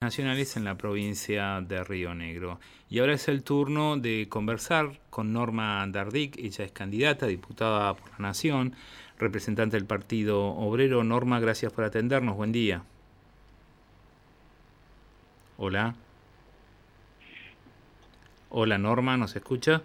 nacionales en la provincia de Río Negro. Y ahora es el turno de conversar con Norma Dardic. Ella es candidata, diputada por la Nación, representante del Partido Obrero. Norma, gracias por atendernos. Buen día. Hola. Hola, Norma, ¿nos escucha?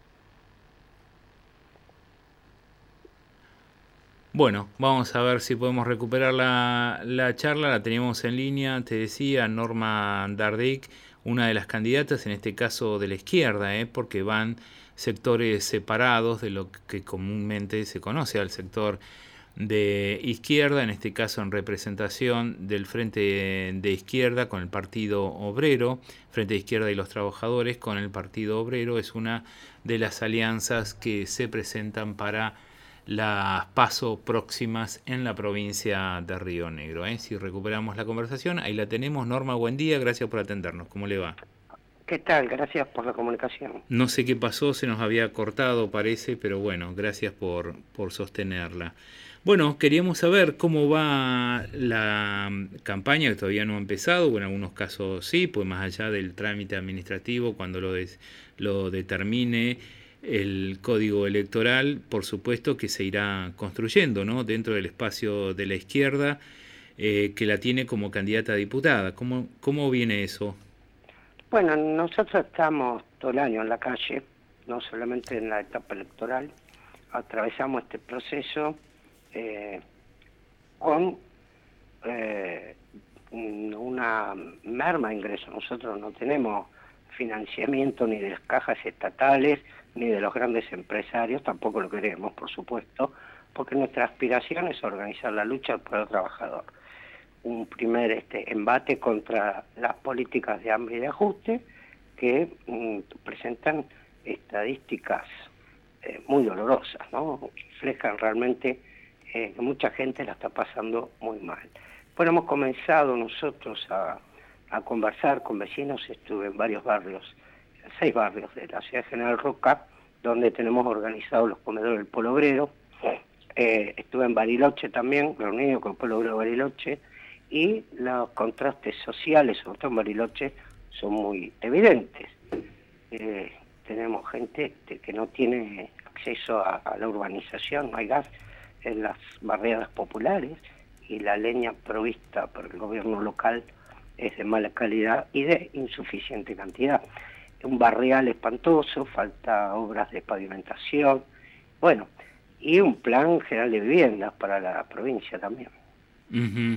Bueno, vamos a ver si podemos recuperar la charla. La teníamos en línea, te decía, Norma Dardic, una de las candidatas, en este caso de la izquierda, porque van sectores separados de lo que comúnmente se conoce al sector de izquierda, en este caso en representación del Frente de Izquierda con el Partido Obrero, Frente de Izquierda y los Trabajadores con el Partido Obrero. Es una de las alianzas que se presentan para las PASO próximas en la provincia de Río Negro. Si recuperamos la conversación, ahí la tenemos. Norma, buen día, gracias por atendernos. ¿Cómo le va? ¿Qué tal? Gracias por la comunicación. No sé qué pasó, se nos había cortado, parece, pero bueno, gracias por sostenerla. Bueno, queríamos saber cómo va la campaña, que todavía no ha empezado, o en algunos casos sí, pues más allá del trámite administrativo, cuando lo determine el código electoral, por supuesto que se irá construyendo, ¿no?, dentro del espacio de la izquierda, que la tiene como candidata a diputada. ¿Cómo viene eso? Bueno, nosotros estamos todo el año en la calle, no solamente en la etapa electoral. Atravesamos este proceso con una merma de ingresos. Nosotros no tenemos financiamiento ni de las cajas estatales ni de los grandes empresarios, tampoco lo queremos, por supuesto, porque nuestra aspiración es organizar la lucha del pueblo trabajador. Un primer embate contra las políticas de hambre y de ajuste que presentan estadísticas muy dolorosas, ¿no? Reflejan realmente que mucha gente la está pasando muy mal. Bueno, hemos comenzado nosotros a conversar con vecinos. Estuve en varios barrios, 6 barrios de la ciudad de General Roca, donde tenemos organizados los comedores del pueblo obrero. Estuve en Bariloche también, reunido con el pueblo obrero de Bariloche, y los contrastes sociales, sobre todo en Bariloche, son muy evidentes. Tenemos gente que no tiene acceso a la urbanización, no hay gas en las barriadas populares, y la leña provista por el gobierno local es de mala calidad y de insuficiente cantidad. Un barrial espantoso, falta obras de pavimentación, bueno, y un plan general de viviendas para la provincia también. Uh-huh.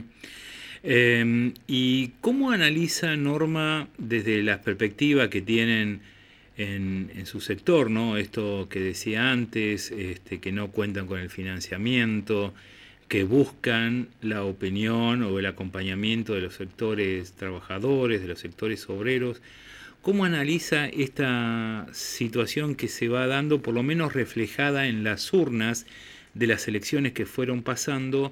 ¿Y cómo analiza, Norma, desde la perspectiva que tienen en su sector, ¿no?, esto que decía antes, que no cuentan con el financiamiento, que buscan la opinión o el acompañamiento de los sectores trabajadores, de los sectores obreros? ¿Cómo analiza esta situación que se va dando, por lo menos reflejada en las urnas de las elecciones que fueron pasando,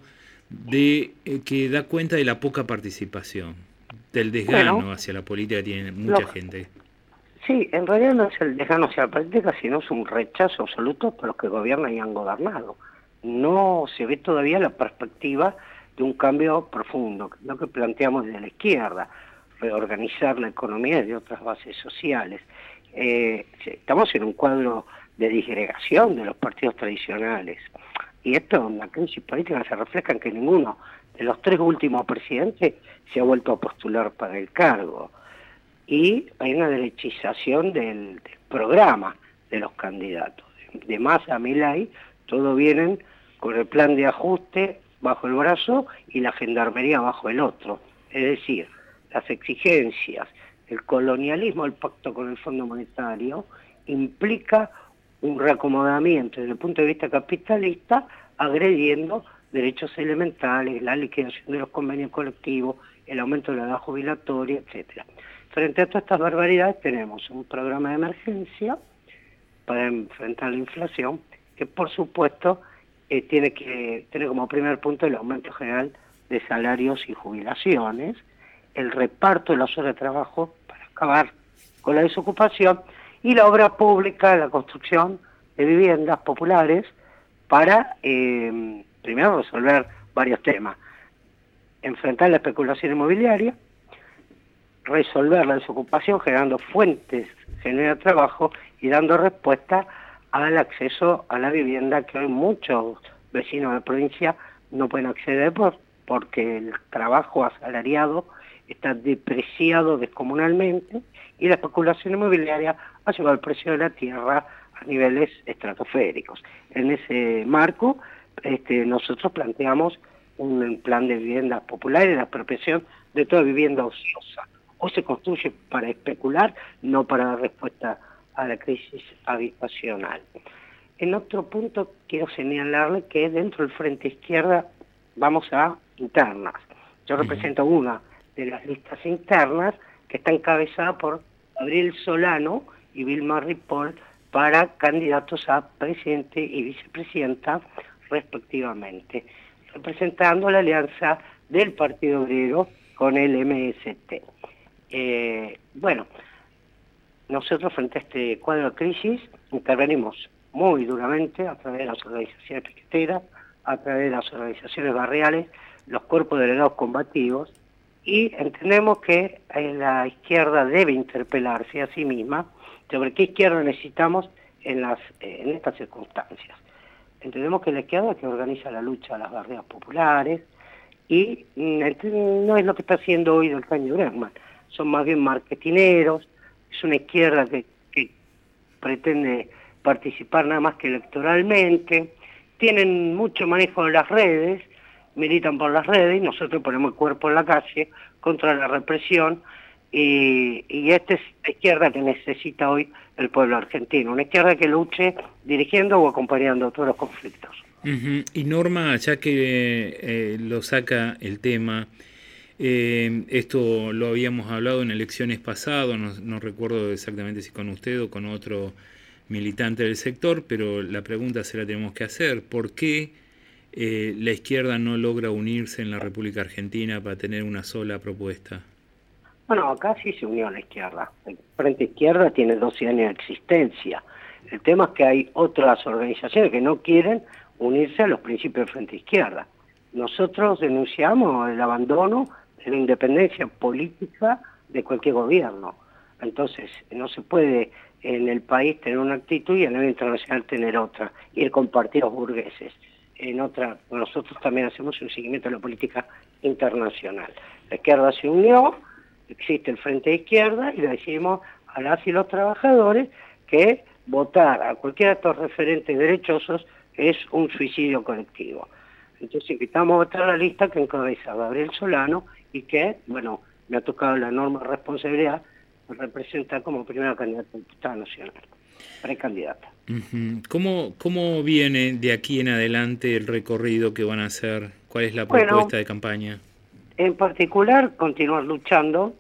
que da cuenta de la poca participación, del desgano hacia la política que tiene mucha gente? Sí, en realidad no es el desgano hacia la política, sino es un rechazo absoluto por los que gobiernan y han gobernado. No se ve todavía la perspectiva de un cambio profundo, que es lo que planteamos desde la izquierda, reorganizar la economía desde otras bases sociales. Estamos en un cuadro de disgregación de los partidos tradicionales, y esto es una crisis política que se refleja en que ninguno de los 3 últimos presidentes se ha vuelto a postular para el cargo, y hay una derechización del programa de los candidatos. De Massa a Milei, todos vienen con el plan de ajuste bajo el brazo y la gendarmería bajo el otro. Es decir, las exigencias, el colonialismo, el pacto con el Fondo Monetario, implica un reacomodamiento desde el punto de vista capitalista, agrediendo derechos elementales, la liquidación de los convenios colectivos, el aumento de la edad jubilatoria, etcétera. Frente a todas estas barbaridades tenemos un programa de emergencia para enfrentar la inflación, que por supuesto tiene que tener como primer punto el aumento general de salarios y jubilaciones, el reparto de las horas de trabajo para acabar con la desocupación, y la obra pública, la construcción de viviendas populares para, primero, resolver varios temas: enfrentar la especulación inmobiliaria, resolver la desocupación generando fuentes, genera trabajo y dando respuesta al acceso a la vivienda que hoy muchos vecinos de la provincia no pueden acceder porque el trabajo asalariado está depreciado descomunalmente y la especulación inmobiliaria ha llevado el precio de la tierra a niveles estratosféricos. En ese marco, nosotros planteamos un plan de viviendas populares, de apropiación de toda vivienda ociosa. O se construye para especular, no para dar respuesta a la crisis habitacional. En otro punto quiero señalarle que dentro del Frente Izquierda vamos a internas. Yo represento una de las listas internas que está encabezada por Gabriel Solano y Vilma Ripoll para candidatos a presidente y vicepresidenta respectivamente, representando la alianza del Partido Obrero con el MST. Bueno, nosotros frente a este cuadro de crisis intervenimos muy duramente a través de las organizaciones piqueteras, a través de las organizaciones barriales, los cuerpos delegados combativos, y entendemos que la izquierda debe interpelarse a sí misma sobre qué izquierda necesitamos en estas circunstancias. Entendemos que la izquierda es que organiza la lucha a las barrias populares y no es lo que está haciendo hoy del Caño Bregman. Son más bien marketineros, es una izquierda que pretende participar nada más que electoralmente, tienen mucho manejo de las redes, militan por las redes y nosotros ponemos el cuerpo en la calle contra la represión y esta es la izquierda que necesita hoy el pueblo argentino, una izquierda que luche dirigiendo o acompañando todos los conflictos. Y Norma, ya que lo saca el tema, esto lo habíamos hablado en elecciones pasadas, no recuerdo exactamente si con usted o con otro militante del sector, pero la pregunta se la tenemos que hacer: ¿por qué la izquierda no logra unirse en la República Argentina para tener una sola propuesta? Bueno, acá sí se unió la izquierda. El Frente Izquierda tiene 12 años de existencia. El tema es que hay otras organizaciones que no quieren unirse a los principios del Frente Izquierda. Nosotros denunciamos el abandono de la independencia política de cualquier gobierno. Entonces, no se puede en el país tener una actitud y a nivel internacional tener otra, ir con partidos burgueses. Nosotros también hacemos un seguimiento de la política internacional. La izquierda se unió, existe el Frente de Izquierda y le decimos a las y los trabajadores que votar a cualquiera de estos referentes derechosos es un suicidio colectivo. Entonces invitamos a votar la lista que encabeza Gabriel Solano y que, bueno, me ha tocado la enorme responsabilidad de representar como primera candidata a diputada nacional, precandidata. ¿Cómo viene de aquí en adelante el recorrido que van a hacer? ¿Cuál es la propuesta de campaña? En particular, continuar luchando.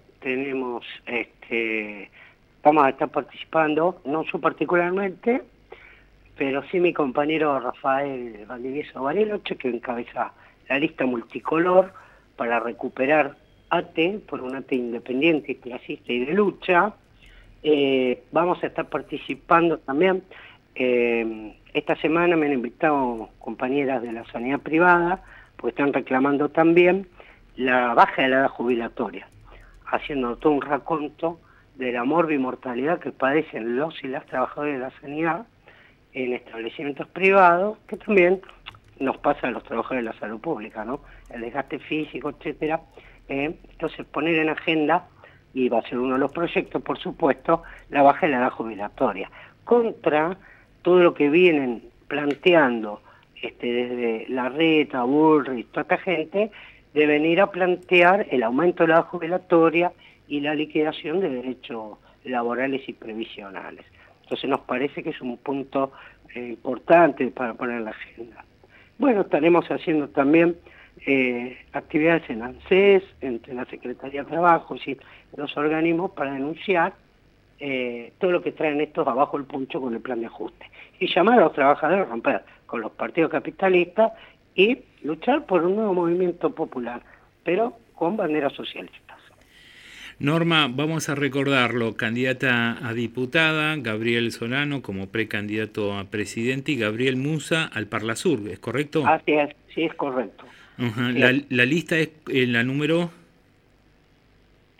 Vamos a estar participando, no yo particularmente, pero sí mi compañero Rafael Valdivieso Bariloche, que encabeza la lista multicolor para recuperar ATE, por un ATE independiente, clasista y de lucha. Vamos a estar participando también. Esta semana me han invitado compañeras de la sanidad privada, porque están reclamando también la baja de la edad jubilatoria, haciendo todo un raconto de la morbimortalidad que padecen los y las trabajadoras de la sanidad en establecimientos privados, que también nos pasa a los trabajadores de la salud pública, ¿no? El desgaste físico, etcétera. Entonces poner en agenda, y va a ser uno de los proyectos, por supuesto, la baja de la edad jubilatoria, contra todo lo que vienen planteando desde Larreta, Bullrich, toda esta gente, de venir a plantear el aumento de la edad jubilatoria y la liquidación de derechos laborales y previsionales. Entonces nos parece que es un punto importante para poner en la agenda. Bueno, estaremos haciendo también actividades en ANSES, entre la Secretaría de Trabajo y los organismos para denunciar todo lo que traen estos abajo el puncho con el plan de ajuste. Y llamar a los trabajadores a romper con los partidos capitalistas y luchar por un nuevo movimiento popular, pero con banderas socialistas. Norma, vamos a recordarlo: candidata a diputada, Gabriel Solano como precandidato a presidente y Gabriel Musa al Parlasur, ¿es correcto? Así es, sí, es correcto. Sí. La lista es la número...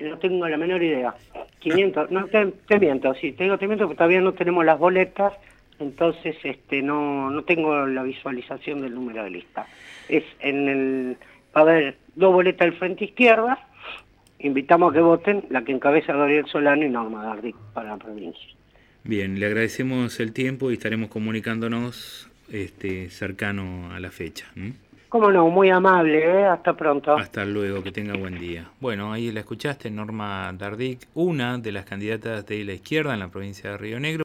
No tengo la menor idea. 500, no te miento, sí, te digo te miento porque todavía no tenemos las boletas, entonces no tengo la visualización del número de lista. Va a haber 2 boletas al frente izquierda, invitamos a que voten la que encabeza Gabriel Solano y Norma Dardic para la provincia. Bien, le agradecemos el tiempo y estaremos comunicándonos cercano a la fecha. Cómo no, muy amable, hasta pronto. Hasta luego, que tenga buen día. Bueno, ahí la escuchaste, Norma Dardic, una de las candidatas de la izquierda en la provincia de Río Negro.